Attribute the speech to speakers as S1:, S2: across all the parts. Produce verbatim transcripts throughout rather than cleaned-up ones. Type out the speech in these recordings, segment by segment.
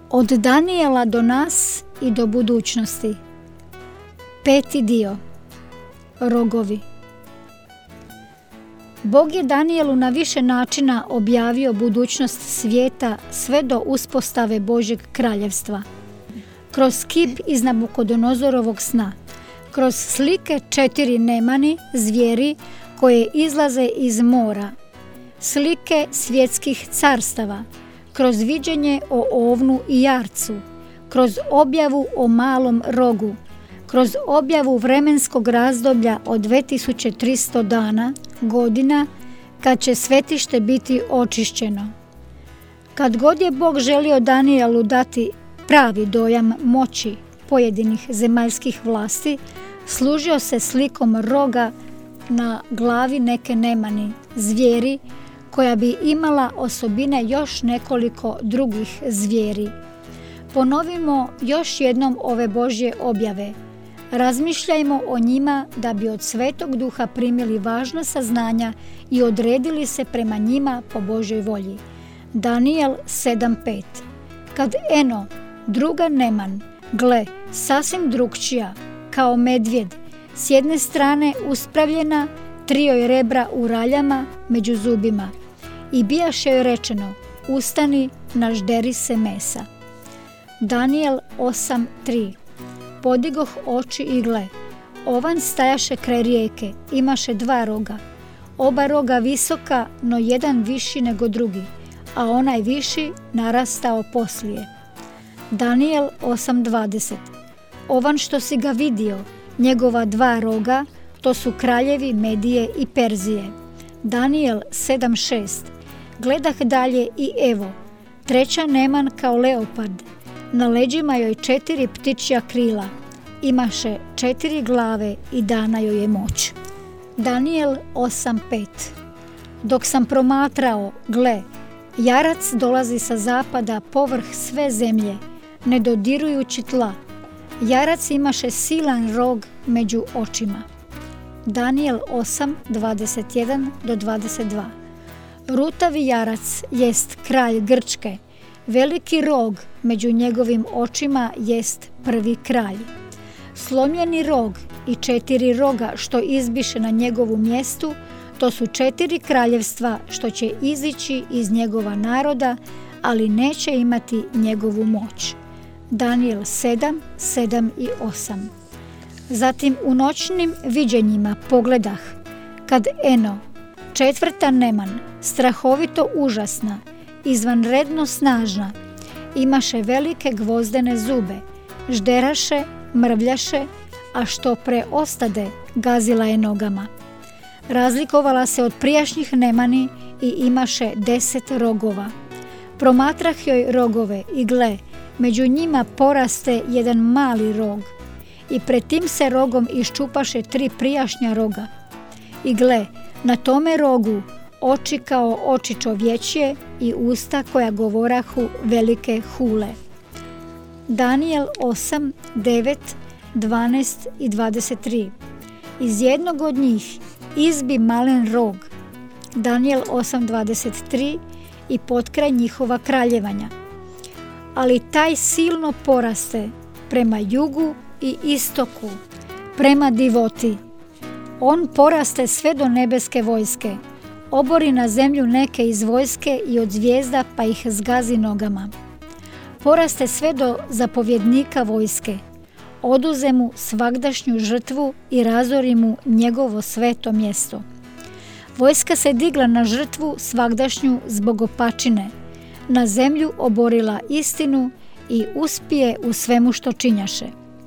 S1: Od Danijela do nas i do budućnosti. Peti dio. Rogovi. Bog je Danijelu na više načina objavio budućnost svijeta sve do uspostave Božjeg kraljevstva. Kroz kip iz Nabukodonozorovog sna, kroz slike četiri nemani, zvijeri koje izlaze iz mora, slike svjetskih carstava, kroz viđenje o ovnu i jarcu, kroz objavu o malom rogu, kroz objavu vremenskog razdoblja od dvije tisuće tristo dana, godina, kad će svetište biti očišćeno. Kad god je Bog želio Danijelu dati pravi dojam moći pojedinih zemaljskih vlasti, služio se slikom roga na glavi neke nemani, zvijeri, koja bi imala osobine još nekoliko drugih zvijeri. Ponovimo još jednom ove Božje objave. Razmišljajmo o njima da bi od Svetog Duha primili važna saznanja i odredili se prema njima po Božjoj volji. Danijel sedam pet. Kad eno, druga neman, gle, sasvim drukčija, kao medvjed, s jedne strane uspravljena, tri joj rebra u raljama među zubima, i bijaše joj rečeno, ustani, nažderi se mesa. Danijel osam tri. Podigoh oči i gle, ovan stajaše kraj rijeke, imaše dva roga, oba roga visoka, no jedan viši nego drugi, a onaj viši narastao poslije. Danijel osam dvadeset. Ovan što si ga vidio, njegova dva roga, to su kraljevi Medije i Perzije. Danijel sedam šest. Gledah dalje i evo, treća neman kao leopard, na leđima joj četiri ptičja krila, imaše četiri glave i dana joj je moć. Danijel osam pet. Dok sam promatrao, gle, jarac dolazi sa zapada povrh sve zemlje, ne dodirujući tla. Jarac imaše silan rog među očima. Danijel osam dvadeset jedan do dvadeset dva. Rutavi jarac jest kralj Grčke, veliki rog među njegovim očima jest prvi kralj. Slomljeni rog i četiri roga što izbiše na njegovu mjestu, to su četiri kraljevstva što će izići iz njegova naroda, ali neće imati njegovu moć. Danijel sedam sedam i osam. Zatim u noćnim viđenjima pogledah, kad eno, četvrta neman, strahovito užasna, izvanredno snažna, imaše velike gvozdene zube, žderaše, mrvljaše, a što preostade gazila je nogama. Razlikovala se od prijašnjih nemani i imaše deset rogova. Promatrah joj rogove i gle, među njima poraste jedan mali rog i pred tim se rogom iščupaše tri prijašnja roga. I gle, na tome rogu oči kao oči čovječje i usta koja govorahu velike hule. Danijel osam devet dvanaest i dvadeset tri. Iz jednog od njih izbi malen rog. Danijel osam dvadeset tri i potkraj njihova kraljevanja. Ali taj silno poraste prema jugu i istoku, prema divoti. On poraste sve do nebeske vojske, obori na zemlju neke iz vojske i od zvijezda pa ih zgazi nogama. Poraste sve do zapovjednika vojske, oduze mu svagdašnju žrtvu i razori mu njegovo sveto mjesto. Vojska se digla na žrtvu svagdašnju zbog opačine, na zemlju oborila istinu i uspije u svemu što činjaše.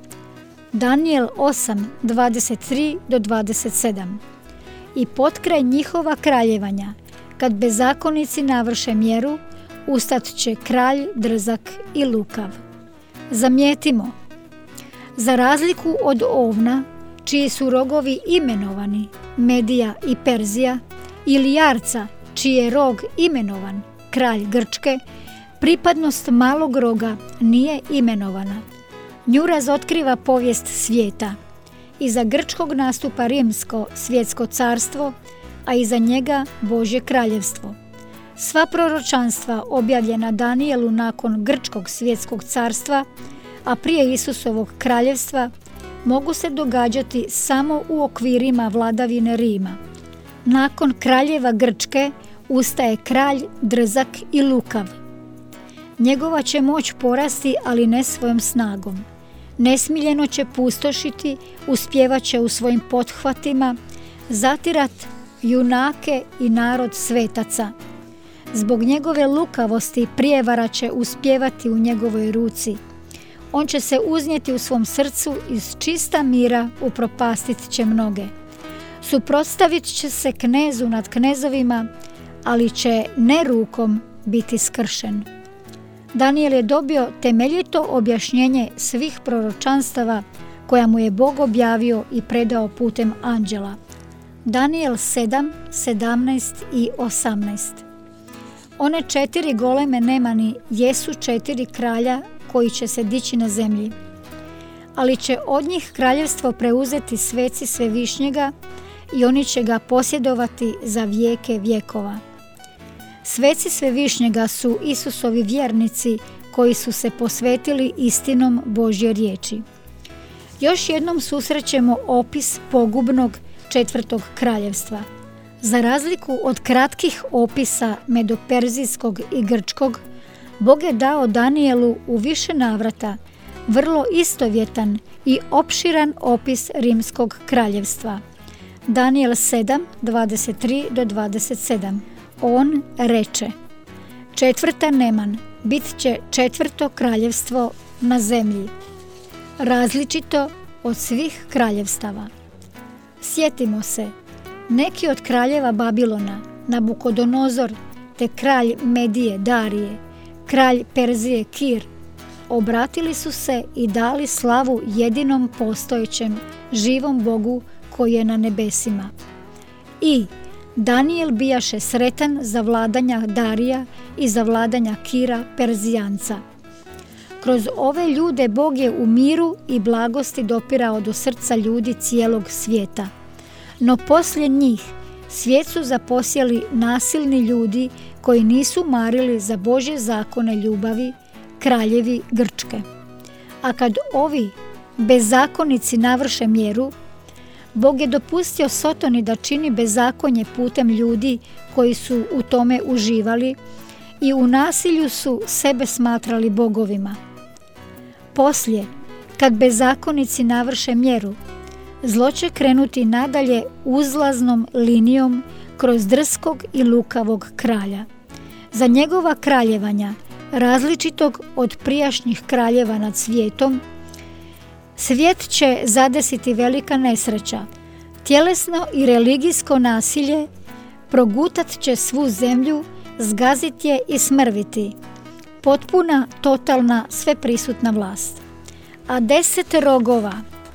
S1: Danijel osam dvadeset tri do dvadeset sedam. I potkraj njihova kraljevanja, kad bezakonici navrše mjeru, ustat će kralj drzak i lukav. Zamijetimo, za razliku od ovna, čiji su rogovi imenovani, Medija i Perzija, ili jarca, čiji je rog imenovan, kralj Grčke, pripadnost malog roga nije imenovana. Nju razotkriva povijest svijeta. Iza grčkog nastupa rimsko svjetsko carstvo, a iza njega Božje kraljevstvo. Sva proročanstva objavljena Danijelu nakon Grčkog svjetskog carstva, a prije Isusovog kraljevstva, mogu se događati samo u okvirima vladavine Rima. Nakon kraljeva Grčke ustaje kralj drzak i lukav. Njegova će moć porasti, ali ne svojom snagom. Nesmiljeno će pustošiti, uspjevat će u svojim pothvatima, zatirat junake i narod svetaca. Zbog njegove lukavosti prijevara će uspjevati u njegovoj ruci. On će se uznijeti u svom srcu, iz čista mira upropastit će mnoge. Suprotstavit će se knezu nad knezovima, ali će ne rukom biti skršen. Danijel je dobio temeljito objašnjenje svih proročanstava koja mu je Bog objavio i predao putem anđela. Danijel sedam, sedamnaest i osamnaest. One četiri goleme nemani jesu četiri kralja koji će se dići na zemlji, ali će od njih kraljevstvo preuzeti sveci Svevišnjega i oni će ga posjedovati za vijeke vjekova. Sveci Svevišnjega su Isusovi vjernici koji su se posvetili istinom Božje riječi. Još jednom susrećemo opis pogubnog četvrtog kraljevstva. Za razliku od kratkih opisa medoperzijskog i grčkog, Bog je dao Danijelu u više navrata vrlo istovjetan i opširan opis rimskog kraljevstva. Danijel sedam, dvadeset tri do dvadeset sedam. On reče: četvrta neman bit će četvrto kraljevstvo na zemlji, različito od svih kraljevstava. Sjetimo se, neki od kraljeva Babilona, Nabukodonozor, te kralj Medije Darije, kralj Perzije Kir, obratili su se i dali slavu jedinom postojećem živom Bogu koji je na nebesima. I Danijel bijaše sretan za vladanja Darija i za vladanja Kira Perzijanca. Kroz ove ljude Bog je u miru i blagosti dopirao do srca ljudi cijelog svijeta. No poslije njih svijet su zaposjeli nasilni ljudi koji nisu marili za Božje zakone ljubavi, kraljevi Grčke. A kad ovi bezakonici navrše mjeru, Bog je dopustio Sotoni da čini bezakonje putem ljudi koji su u tome uživali i u nasilju su sebe smatrali bogovima. Poslije, kad bezakonici navrše mjeru, zlo će krenuti nadalje uzlaznom linijom kroz drskog i lukavog kralja. Za njegova kraljevanja, različitog od prijašnjih kraljeva nad svijetom, svijet će zadesiti velika nesreća. Tjelesno i religijsko nasilje progutat će svu zemlju, zgazit je i smrviti. Potpuna, totalna, sveprisutna vlast. A deset rogova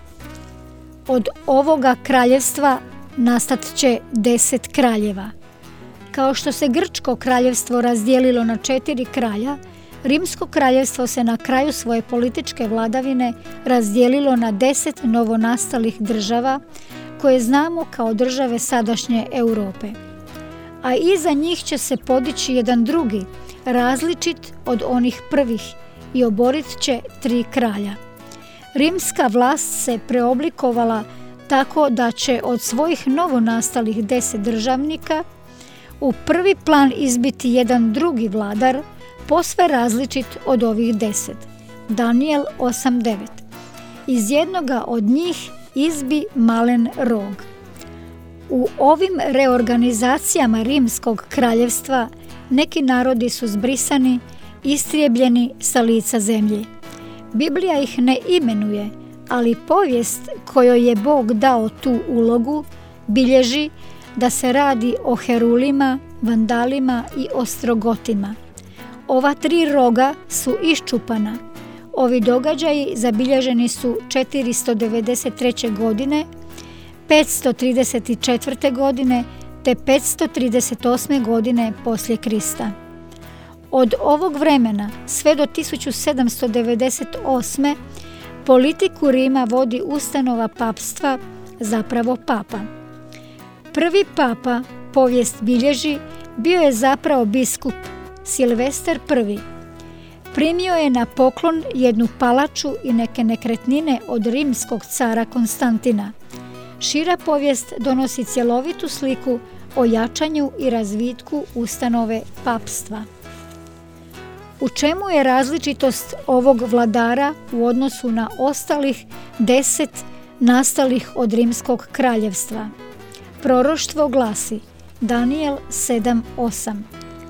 S1: od ovoga kraljevstva nastat će deset kraljeva. Kao što se Grčko kraljevstvo razdijelilo na četiri kralja, Rimsko kraljevstvo se na kraju svoje političke vladavine razdijelilo na deset novonastalih država koje znamo kao države sadašnje Europe. A iza njih će se podići jedan drugi, različit od onih prvih, i oborit će tri kralja. Rimska vlast se preoblikovala tako da će od svojih novonastalih deset državnika u prvi plan izbiti jedan drugi vladar, posve različit od ovih deset. Danijel osam devet. Iz jednoga od njih izbi malen rog. U ovim reorganizacijama Rimskog kraljevstva neki narodi su zbrisani, istrijebljeni sa lica zemlje. Biblija ih ne imenuje, ali povijest kojoj je Bog dao tu ulogu bilježi da se radi o Herulima, Vandalima i Ostrogotima. Ova tri roga su iščupana. Ovi događaji zabilježeni su četiristo devedeset treće. godine, petsto trideset četvrte. godine te petsto trideset osme. godine poslije Krista. Od ovog vremena sve do tisuću sedamsto devedeset osme. politiku Rima vodi ustanova papstva, zapravo papa. Prvi papa, povijest bilježi, bio je zapravo biskup Silvester prvi. Primio je na poklon jednu palaču i neke nekretnine od rimskog cara Konstantina. Šira povijest donosi cjelovitu sliku o jačanju i razvitku ustanove papstva. U čemu je različitost ovog vladara u odnosu na ostalih deset nastalih od rimskog kraljevstva? Proroštvo glasi, Danijel sedam osam.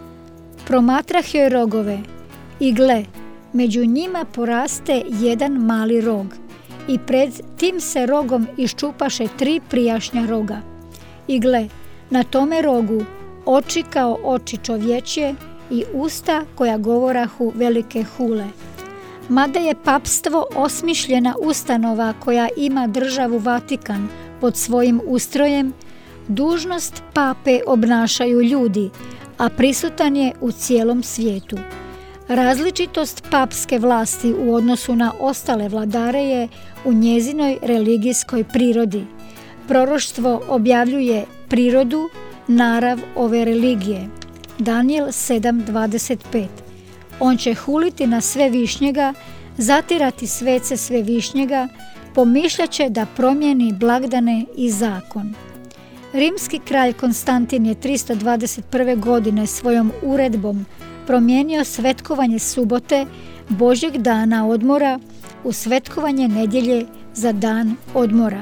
S1: Promatrah joj rogove i gle, među njima poraste jedan mali rog i pred tim se rogom iščupaše tri prijašnja roga. I gle, na tome rogu oči kao oči čovječje i usta koja govorahu velike hule. Mada je papstvo osmišljena ustanova koja ima državu Vatikan pod svojim ustrojem, dužnost pape obnašaju ljudi, a prisutan je u cijelom svijetu. Različitost papske vlasti u odnosu na ostale vladare je u njezinoj religijskoj prirodi. Proroštvo objavljuje prirodu, narav ove religije. Danijel sedam dvadeset pet. On će huliti na Svevišnjega, zatirati svece Svevišnjega, pomišljaće da promijeni blagdane i zakon. Rimski kralj Konstantin je tristo dvadeset prve. godine svojom uredbom promijenio svetkovanje subote, Božjeg dana odmora, u svetkovanje nedjelje za dan odmora.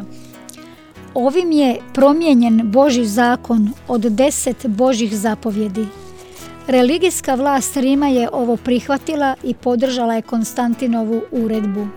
S1: Ovim je promijenjen Božji zakon od deset Božjih zapovjedi. Religijska vlast Rima je ovo prihvatila i podržala je Konstantinovu uredbu.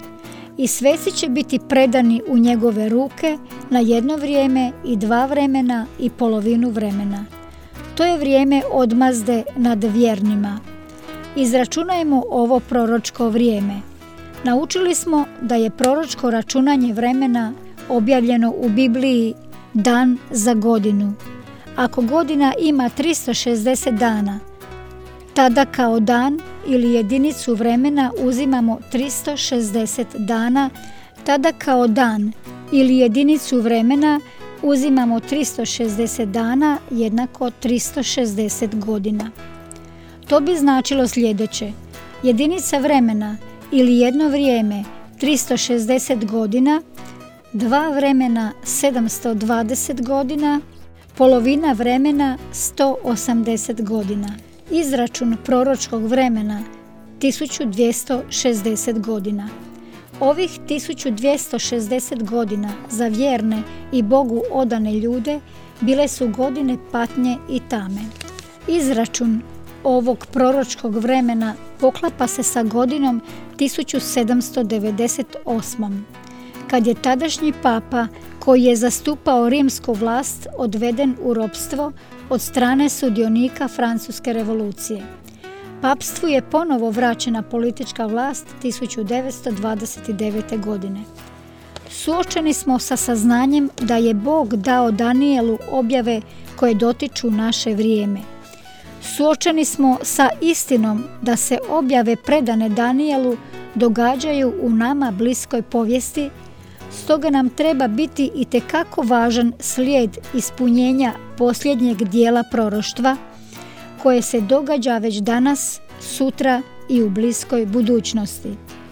S1: I sveci će biti predani u njegove ruke na jedno vrijeme i dva vremena i polovinu vremena. To je vrijeme odmazde nad vjernima. Izračunajmo ovo proročko vrijeme. Naučili smo da je proročko računanje vremena objavljeno u Bibliji dan za godinu. Ako godina ima tristo šezdeset dana, tada kao dan ili jedinicu vremena uzimamo tristo šezdeset dana, tada kao dan ili jedinicu vremena uzimamo tristo šezdeset dana jednako tristo šezdeset godina. To bi značilo sljedeće. Jedinica vremena ili jedno vrijeme tristo šezdeset godina, dva vremena sedamsto dvadeset godina, polovina vremena sto osamdeset godina. Izračun proročkog vremena tisuću dvjesto šezdeset godina. Ovih tisuću dvjesto šezdeset godina za vjerne i Bogu odane ljude bile su godine patnje i tame. Izračun ovog proročkog vremena poklapa se sa godinom tisuću sedamsto devedeset osmom. kad je tadašnji papa, koji je zastupao rimsku vlast, odveden u ropstvo od strane sudionika Francuske revolucije. Papstvu je ponovo vraćena politička vlast tisuću devetsto dvadeset devete. godine. Suočeni smo sa saznanjem da je Bog dao Danijelu objave koje dotiču naše vrijeme. Suočeni smo sa istinom da se objave predane Danijelu događaju u nama bliskoj povijesti, stoga nam treba biti itekako važan slijed ispunjenja posljednjeg dijela proroštva, koje se događa već danas, sutra i u bliskoj budućnosti.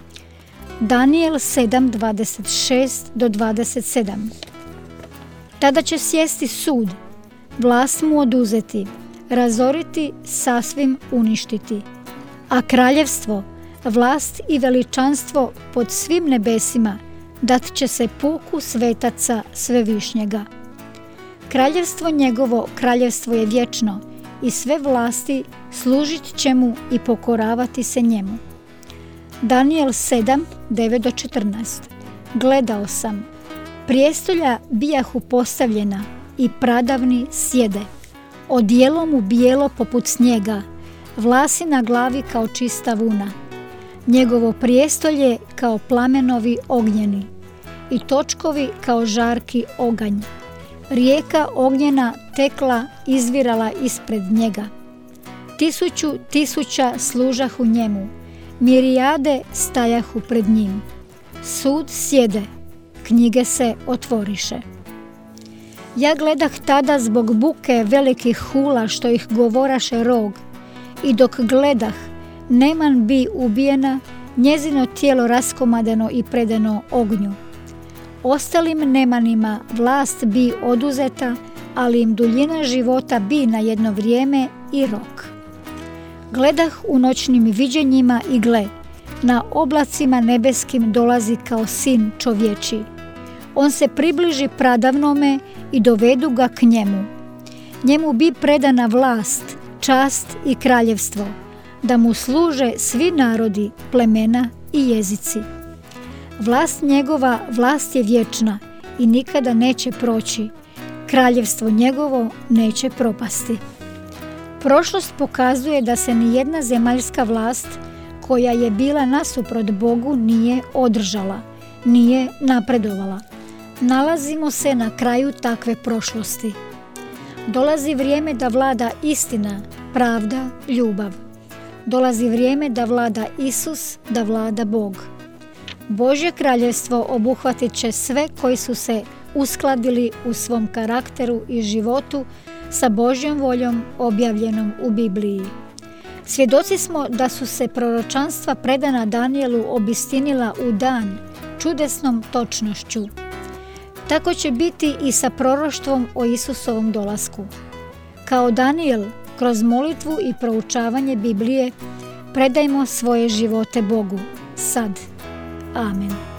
S1: Danijel sedam dvadeset šest do dvadeset sedam. Tada će sjesti sud, vlast mu oduzeti, razoriti, sasvim uništiti, a kraljevstvo, vlast i veličanstvo pod svim nebesima dat će se puku svetaca Svevišnjega. Kraljevstvo njegovo kraljevstvo je vječno i sve vlasti služit će mu i pokoravati se njemu. Danijel sedam devet do četrnaest. Gledao sam, prijestolja bijahu postavljena i pradavni sjede, odijelo mu bijelo poput snijega, vlasi na glavi kao čista vuna, njegovo prijestolje kao plamenovi ognjeni i točkovi kao žarki oganj. Rijeka ognjena tekla, izvirala ispred njega. Tisuću tisuća služahu njemu, mirijade stajahu pred njim. Sud sjede, knjige se otvoriše. Ja gledah tada zbog buke velikih hula što ih govoraše rog, i dok gledah, Neman bi ubijena, njezino tijelo raskomadeno i predano ognju. Ostalim Nemanima vlast bi oduzeta, ali im duljina života bi na jedno vrijeme i rok. Gledah u noćnim viđenjima i gle, na oblacima nebeskim dolazi kao sin čovječi. On se približi pradavnome i dovedu ga k njemu. Njemu bi predana vlast, čast i kraljevstvo, da mu služe svi narodi, plemena i jezici. Vlast njegova, vlast je vječna i nikada neće proći. Kraljevstvo njegovo neće propasti. Prošlost pokazuje da se ni jedna zemaljska vlast koja je bila nasuprot Bogu nije održala, nije napredovala. Nalazimo se na kraju takve prošlosti. Dolazi vrijeme da vlada istina, pravda, ljubav. Dolazi vrijeme da vlada Isus, da vlada Bog. Božje kraljevstvo obuhvatit će sve koji su se uskladili u svom karakteru i životu sa Božjom voljom objavljenom u Bibliji. Svjedoci smo da su se proročanstva predana Danijelu obistinila u dan čudesnom točnošću. Tako će biti i sa proroštvom o Isusovom dolasku. Kao Danijel, kroz molitvu i proučavanje Biblije, predajmo svoje živote Bogu, sad. Amen.